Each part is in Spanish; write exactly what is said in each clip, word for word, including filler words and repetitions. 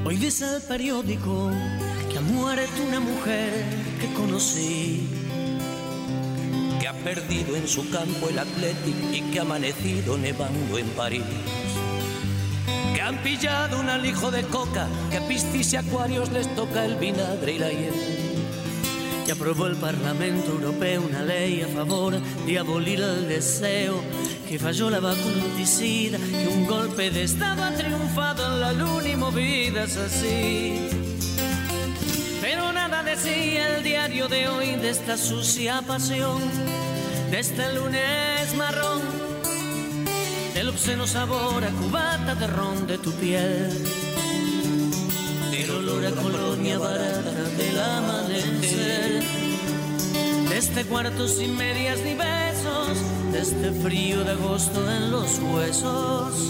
Hoy dice el periódico que ha muerto una mujer que conocí, que ha perdido en su campo el Athletic y que ha amanecido nevando en París, que han pillado un alijo de coca, que a piscis y acuarios les toca el vinagre y la hiel. Y aprobó el Parlamento Europeo una ley a favor de abolir el deseo, que falló la vacuna anticida, que un golpe de Estado ha triunfado en la luna y movidas así. Pero nada decía el diario de hoy de esta sucia pasión, de este lunes marrón, del obsceno sabor a cubata de ron de tu piel, del olor a colonia barata del amanecer, de este cuarto sin medias ni besos, de este frío de agosto en los huesos,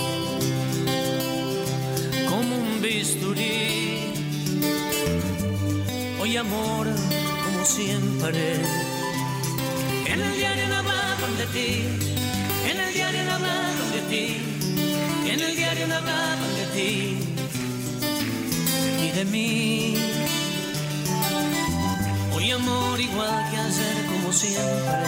como un bisturí. Hoy amor, como siempre, en el diario no hablaban de ti, en el diario no hablaban de ti, en el diario no hablaban de ti y de mí. Hoy amor igual que ayer, como siempre,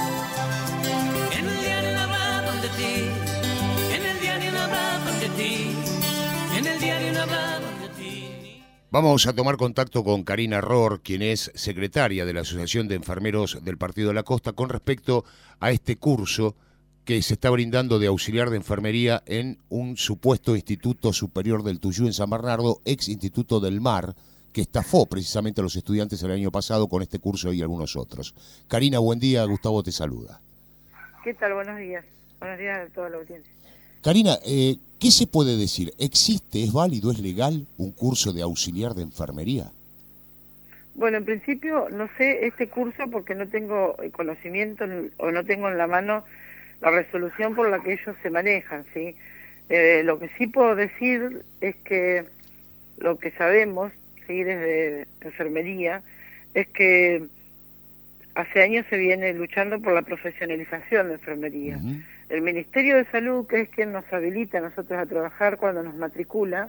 en el diario no hablaban de ti, en el diario no hablaban de ti, en el diario no hablaban de ti. Vamos a tomar contacto con Karina Rohr, quien es secretaria de la Asociación de Enfermeros del Partido de la Costa, con respecto a este curso que se está brindando de auxiliar de enfermería en un supuesto Instituto Superior del Tuyú en San Bernardo, ex Instituto del Mar, que estafó precisamente a los estudiantes el año pasado con este curso y algunos otros. Karina, buen día, Gustavo te saluda. ¿Qué tal? Buenos días. Buenos días a toda la audiencia. Karina, eh, ¿qué se puede decir? ¿Existe, es válido, es legal un curso de auxiliar de enfermería? Bueno, en principio no sé este curso porque no tengo conocimiento o no tengo en la mano la resolución por la que ellos se manejan, ¿sí? Eh, lo que sí puedo decir es que lo que sabemos, ¿sí?, desde enfermería, es que hace años se viene luchando por la profesionalización de enfermería. Uh-huh. El Ministerio de Salud, que es quien nos habilita a nosotros a trabajar cuando nos matricula,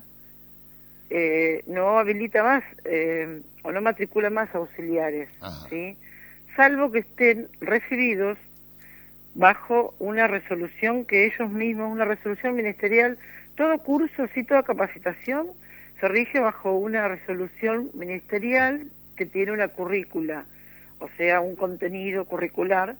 eh, no habilita más eh, o no matricula más auxiliares, uh-huh, ¿sí?, salvo que estén recibidos bajo una resolución que ellos mismos, una resolución ministerial. Todo curso, sí, toda capacitación se rige bajo una resolución ministerial que tiene una currícula, o sea, un contenido curricular.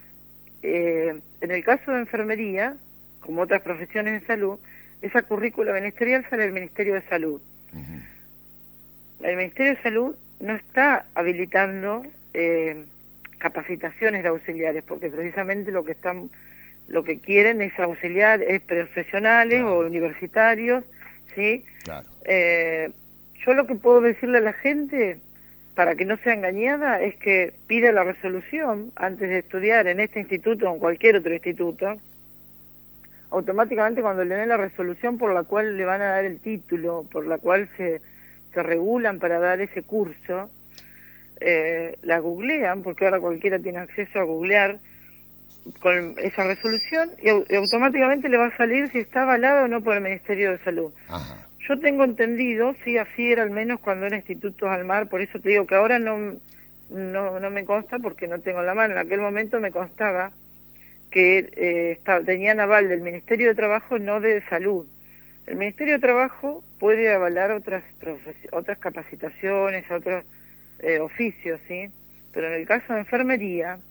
Eh, en el caso de enfermería, como otras profesiones de salud, esa currícula ministerial sale del Ministerio de Salud. Uh-huh. El Ministerio de Salud no está habilitando eh, capacitaciones de auxiliares, porque precisamente lo que están, lo que quieren es auxiliar, es profesionales, claro, o universitarios, ¿sí? Claro. Eh, yo lo que puedo decirle a la gente, para que no sea engañada, es que pida la resolución antes de estudiar en este instituto o en cualquier otro instituto. Automáticamente cuando le den la resolución por la cual le van a dar el título, por la cual se, se regulan para dar ese curso, eh, la googlean, porque ahora cualquiera tiene acceso a googlear con esa resolución, y, y automáticamente le va a salir si está avalado o no por el Ministerio de Salud. Ajá. Yo tengo entendido, sí, así era al menos cuando era Institutos al Mar, por eso te digo que ahora no, no, no me consta porque no tengo en la mano. En aquel momento me constaba que eh, está, tenían aval del Ministerio de Trabajo, no de Salud. El Ministerio de Trabajo puede avalar otras otras capacitaciones, otros eh, oficios, ¿sí? Pero en el caso de enfermería,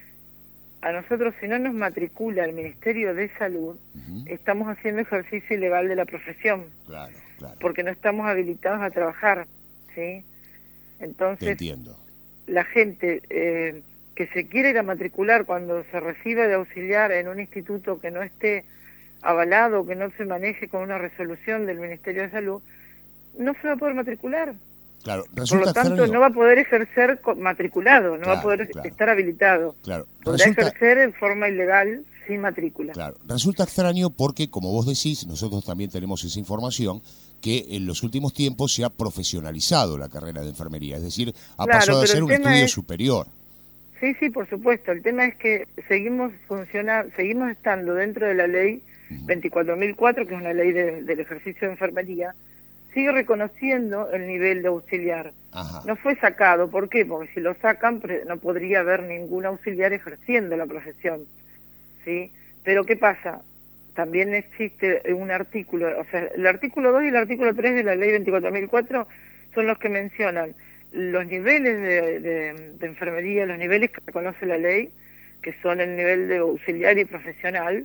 a nosotros, si no nos matricula el Ministerio de Salud, uh-huh, estamos haciendo ejercicio ilegal de la profesión. Claro, claro. Porque no estamos habilitados a trabajar, ¿sí? Entonces, te entiendo. La gente eh, que se quiere ir a matricular cuando se recibe de auxiliar en un instituto que no esté avalado, que no se maneje con una resolución del Ministerio de Salud, no se va a poder matricular. Claro, por lo tanto, extraño. no va a poder ejercer matriculado, no claro, va a poder claro. estar habilitado. Claro. Podrá resulta... ejercer en forma ilegal sin matrícula. Claro, resulta extraño porque, como vos decís, nosotros también tenemos esa información, que en los últimos tiempos se ha profesionalizado la carrera de enfermería, es decir, ha claro, pasado a ser un estudio es... superior. Sí, sí, por supuesto. El tema es que seguimos funcionando, seguimos estando dentro de la ley uh-huh. veinticuatro mil cuatro, que es una ley de, del ejercicio de enfermería, sigue reconociendo el nivel de auxiliar. Ajá. No fue sacado, ¿por qué? Porque si lo sacan no podría haber ningún auxiliar ejerciendo la profesión, ¿sí? Pero ¿qué pasa? También existe un artículo, o sea, el artículo dos y el artículo tres de la ley veinticuatro mil cuatro son los que mencionan los niveles de, de, de enfermería, los niveles que reconoce la ley, que son el nivel de auxiliar y profesional,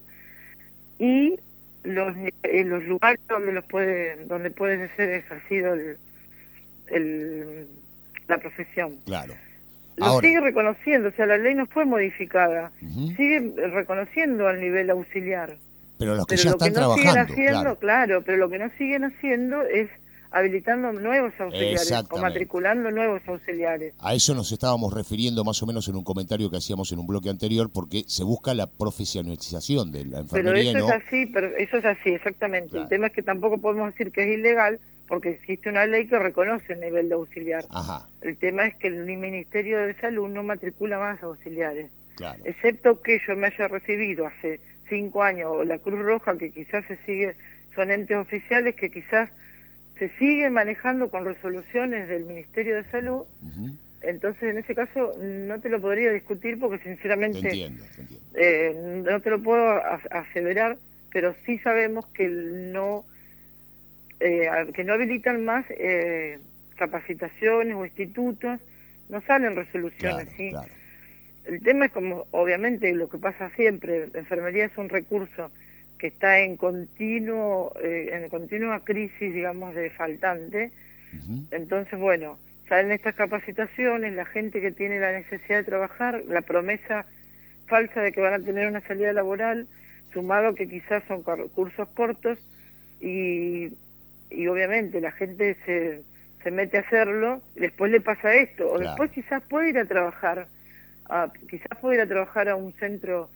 y los, en los lugares donde los puede donde puede ser ejercido el, el, la profesión. Claro. Lo Ahora, sigue reconociendo, o sea, la ley no fue modificada, uh-huh. sigue reconociendo al nivel auxiliar. Pero los que pero ya lo están que no siguen trabajando, haciendo, claro. claro, pero lo que no siguen haciendo es habilitando nuevos auxiliares o matriculando nuevos auxiliares. A eso nos estábamos refiriendo más o menos en un comentario que hacíamos en un bloque anterior, porque se busca la profesionalización de la enfermería. Pero eso ¿no? es así, pero eso es así, exactamente. Claro. El tema es que tampoco podemos decir que es ilegal, porque existe una ley que reconoce el nivel de auxiliar. Ajá. El tema es que el Ministerio de Salud no matricula más auxiliares. Claro. Excepto que yo me haya recibido hace cinco años, o la Cruz Roja, que quizás se sigue, son entes oficiales que quizás se siguen manejando con resoluciones del Ministerio de Salud. Uh-huh. Entonces, en ese caso, no te lo podría discutir porque, sinceramente, te entiendo, te entiendo. Eh, no te lo puedo aseverar, pero sí sabemos que no eh, que no habilitan más eh, capacitaciones o institutos, no salen resoluciones, claro, ¿sí? Claro. El tema es como, obviamente, lo que pasa siempre, la enfermería es un recurso que está en continuo eh, en continua crisis, digamos, de faltante. Uh-huh. Entonces, bueno, salen estas capacitaciones, la gente que tiene la necesidad de trabajar, la promesa falsa de que van a tener una salida laboral, sumado que quizás son cursos cortos, y, y obviamente la gente se, se mete a hacerlo, y después le pasa esto, o claro. después quizás puede ir a trabajar, a, quizás puede ir a trabajar a un centro.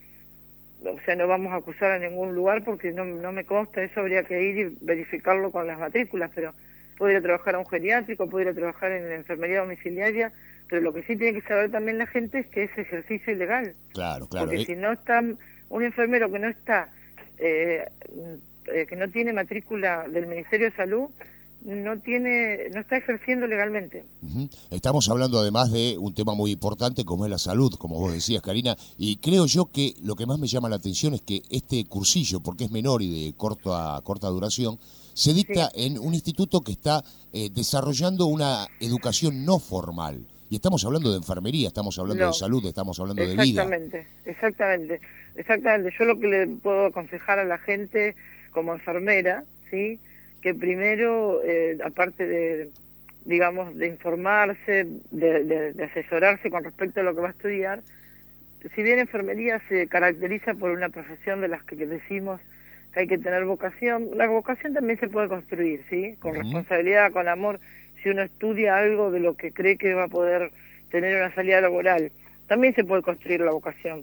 O sea, no vamos a acusar a ningún lugar porque no, no me consta, eso habría que ir y verificarlo con las matrículas, pero puede ir a trabajar a un geriátrico, puede ir a trabajar en la enfermería domiciliaria, pero lo que sí tiene que saber también la gente es que es ejercicio ilegal. Claro, claro. Porque eh... si no está, un enfermero que no está, eh, eh, que no tiene matrícula del Ministerio de Salud, no tiene, no está ejerciendo legalmente. Uh-huh. Estamos hablando además de un tema muy importante como es la salud, como vos decías, Karina, y creo yo que lo que más me llama la atención es que este cursillo, porque es menor y de corta, corta duración, se dicta sí. en un instituto que está eh, desarrollando una educación no formal. Y estamos hablando de enfermería, estamos hablando no. de salud, estamos hablando de vida. Exactamente, exactamente, exactamente. Yo lo que le puedo aconsejar a la gente como enfermera, ¿sí?, que primero, eh, aparte de, digamos, de informarse, de, de, de asesorarse con respecto a lo que va a estudiar, si bien enfermería se caracteriza por una profesión de las que decimos que hay que tener vocación, la vocación también se puede construir, ¿sí?, con uh-huh. responsabilidad, con amor, si uno estudia algo de lo que cree que va a poder tener una salida laboral, también se puede construir la vocación.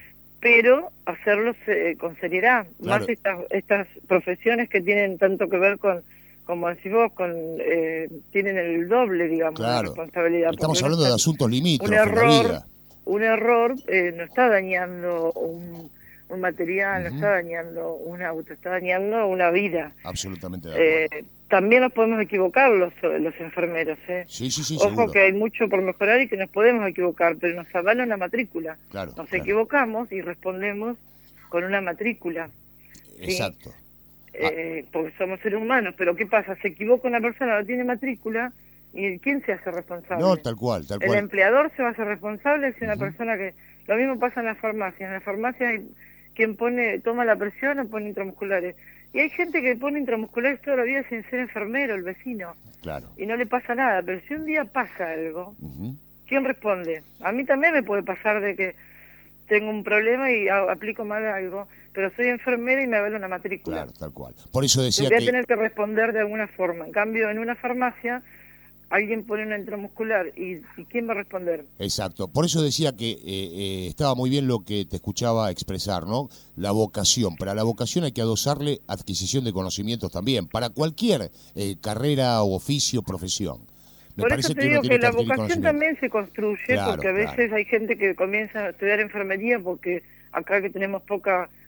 Pero hacerlo eh, con seriedad, claro. más estas estas profesiones que tienen tanto que ver con, como decís vos, con eh, tienen el doble, digamos, claro. de responsabilidad. Estamos hablando de asuntos limítrofes, un error, la vida. Un error eh, no está dañando un, un material, uh-huh. no está dañando un auto, está dañando una vida. Absolutamente de acuerdo. Eh, también nos podemos equivocar los, los enfermeros, ¿eh? Sí, sí, sí, Ojo seguro. Que hay mucho por mejorar y que nos podemos equivocar, pero nos avala una matrícula. Claro, nos claro. equivocamos y respondemos con una matrícula. Exacto. ¿Sí? Eh, ah. Porque somos seres humanos, pero ¿qué pasa? Se equivoca una persona, no tiene matrícula, ¿y quién se hace responsable? No, tal cual, tal cual. El empleador se va a hacer responsable si una uh-huh. persona que... Lo mismo pasa en las farmacias. En las farmacias hay quien pone, toma la presión o pone intramusculares. Y hay gente que pone intramusculares toda la vida sin ser enfermero, el vecino. Claro. Y no le pasa nada. Pero si un día pasa algo, uh-huh. ¿quién responde? A mí también me puede pasar de que tengo un problema y a- aplico mal algo, pero soy enfermera y me vale una matrícula. Claro, tal cual. Por eso decía Yo voy a que... tener que responder de alguna forma. En cambio, en una farmacia, alguien pone una intramuscular y, ¿y quién va a responder? Exacto. Por eso decía que eh, eh, estaba muy bien lo que te escuchaba expresar, ¿no? La vocación. Para la vocación hay que adosarle adquisición de conocimientos también, para cualquier eh, carrera o oficio, profesión. Me Por parece eso te que digo uno tiene que la adquirir vocación conocimiento. también se construye, Claro, porque a veces claro. hay gente que comienza a estudiar enfermería porque acá que tenemos poca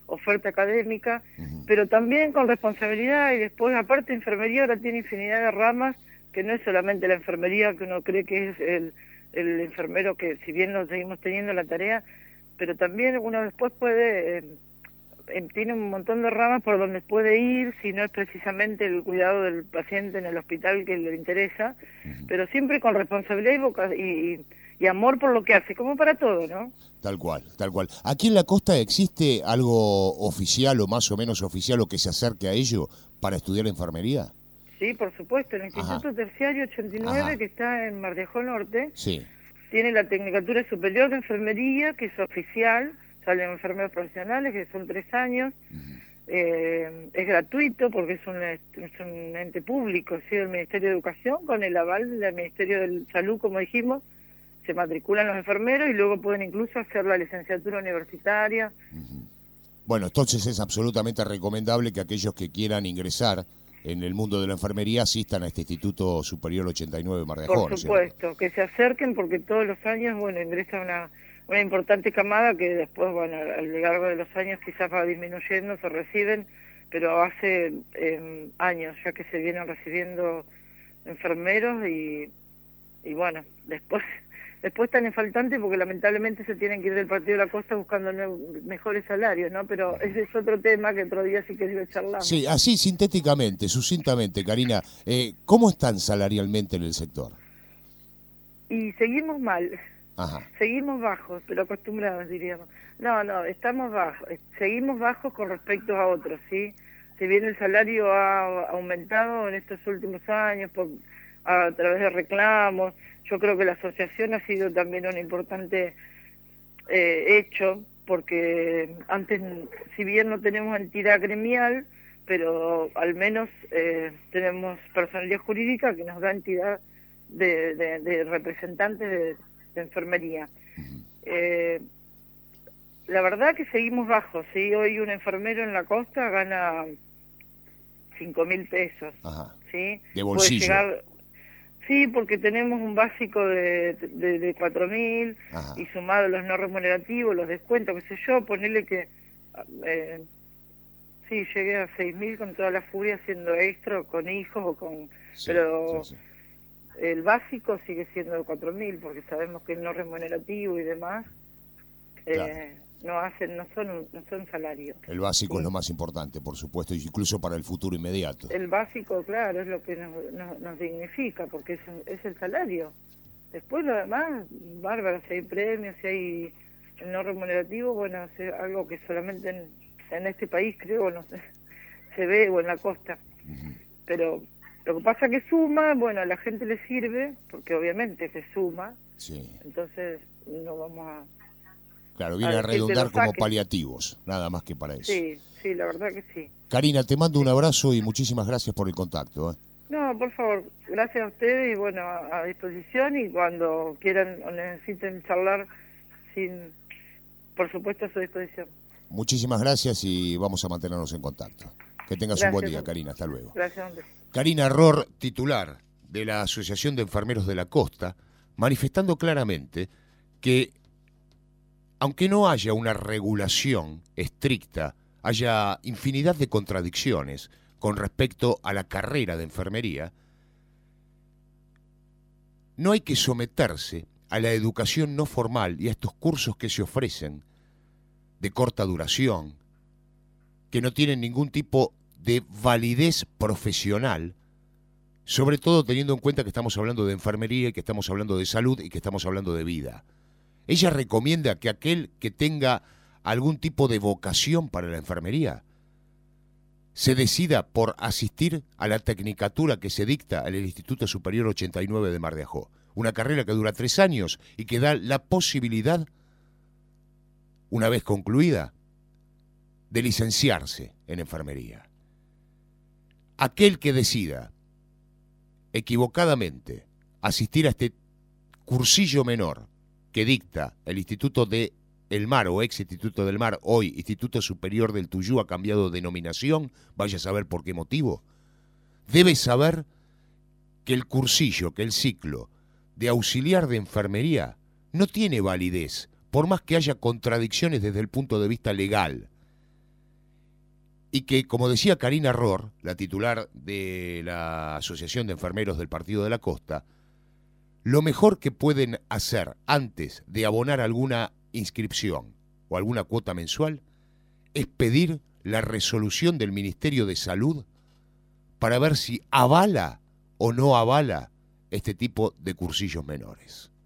oferta académica, Uh-huh. pero también con responsabilidad. Y después, aparte, enfermería ahora tiene infinidad de ramas, que no es solamente la enfermería, que uno cree que es el, el enfermero, que si bien lo seguimos teniendo la tarea, pero también uno después puede... Eh, tiene un montón de ramas por donde puede ir, si no es precisamente el cuidado del paciente en el hospital que le interesa, uh-huh. pero siempre con responsabilidad y, voca y, y amor por lo que hace, como para todo, ¿no? Tal cual, tal cual. ¿Aquí en la costa existe algo oficial o más o menos oficial o que se acerque a ello para estudiar enfermería? Sí, por supuesto, el Instituto Ajá. Terciario ochenta y nueve, Ajá. que está en Mar de Ajó Norte, sí. tiene la Tecnicatura Superior de Enfermería, que es oficial, salen enfermeros profesionales, que son tres años, uh-huh. eh, es gratuito porque es un, es un ente público, ¿sí? del Ministerio de Educación, con el aval del Ministerio de Salud, como dijimos, se matriculan los enfermeros y luego pueden incluso hacer la licenciatura universitaria. Uh-huh. Bueno, entonces es absolutamente recomendable que aquellos que quieran ingresar en el mundo de la enfermería asistan a este Instituto Superior ochenta y nueve Mar de Ajó. Por supuesto, ¿no? Que se acerquen porque todos los años, bueno, ingresa una... una importante camada que después, bueno, a lo largo de los años quizás va disminuyendo, se reciben, pero hace eh, años ya que se vienen recibiendo enfermeros y, y bueno, después después están en faltante porque lamentablemente se tienen que ir del Partido de la Costa buscando mejores salarios, ¿no? Pero ese es otro tema que otro día sí que charlamos. Sí, así sintéticamente, sucintamente, Karina, eh, ¿cómo están salarialmente en el sector? Y seguimos mal. Ajá. Seguimos bajos, pero acostumbrados, diríamos. No, no, estamos bajos. Seguimos bajos con respecto a otros, ¿sí? Si bien el salario ha aumentado en estos últimos años por, a través de reclamos, yo creo que la asociación ha sido también un importante eh, hecho, porque antes, si bien no tenemos entidad gremial, pero al menos eh, tenemos personalidad jurídica que nos da entidad de, de, de representantes de... de enfermería. Eh, la verdad que seguimos bajos, ¿sí? Hoy un enfermero en la costa gana cinco mil pesos, Ajá. ¿sí? De bolsillo. Puede llegar, sí, porque tenemos un básico de, de, de cuatro mil y sumado los no remunerativos, los descuentos, qué sé yo, ponerle que eh, sí, llegué a seis mil con toda la furia haciendo extra, con hijos o con... Sí, pero sí, sí. El básico sigue siendo de cuatro mil porque sabemos que el no remunerativo y demás claro. eh, no hacen, no son no son salarios. El básico sí. es lo más importante, por supuesto, incluso para el futuro inmediato. El básico, claro, es lo que nos, nos, nos dignifica porque es, es el salario. Después lo demás, bárbaro, si hay premios, si hay el no remunerativo, bueno, es algo que solamente en, en este país creo no sé, se ve o en la costa. Uh-huh. Pero lo que pasa que suma, bueno, a la gente le sirve, porque obviamente se suma, sí. Entonces no vamos a... Claro, viene a, a redundar como paliativos, nada más que para eso. Sí, sí, la verdad que sí. Karina, te mando un abrazo y muchísimas gracias por el contacto. ¿eh? No, por favor, gracias a ustedes y bueno, a, a disposición y cuando quieran o necesiten charlar, sin, por supuesto a su disposición. Muchísimas gracias y vamos a mantenernos en contacto. Que tengas gracias, un buen día, Karina. Hasta luego. Gracias, hombre. Karina Rohr, titular de la Asociación de Enfermeros de la Costa, manifestando claramente que, aunque no haya una regulación estricta, haya infinidad de contradicciones con respecto a la carrera de enfermería, no hay que someterse a la educación no formal y a estos cursos que se ofrecen de corta duración, que no tienen ningún tipo de validez profesional, sobre todo teniendo en cuenta que estamos hablando de enfermería, y que estamos hablando de salud y que estamos hablando de vida. Ella recomienda que aquel que tenga algún tipo de vocación para la enfermería se decida por asistir a la tecnicatura que se dicta en el Instituto Superior ochenta y nueve de Mar de Ajó, una carrera que dura tres años y que da la posibilidad, una vez concluida, de licenciarse en enfermería. Aquel que decida equivocadamente asistir a este cursillo menor que dicta el Instituto de El Mar o ex Instituto del Mar, hoy Instituto Superior del Tuyú, ha cambiado de denominación, vaya a saber por qué motivo, debe saber que el cursillo, que el ciclo de auxiliar de enfermería no tiene validez, por más que haya contradicciones desde el punto de vista legal. y que, como decía Karina Rohr, la titular de la Asociación de Enfermeros del Partido de la Costa, lo mejor que pueden hacer antes de abonar alguna inscripción o alguna cuota mensual es pedir la resolución del Ministerio de Salud para ver si avala o no avala este tipo de cursillos menores.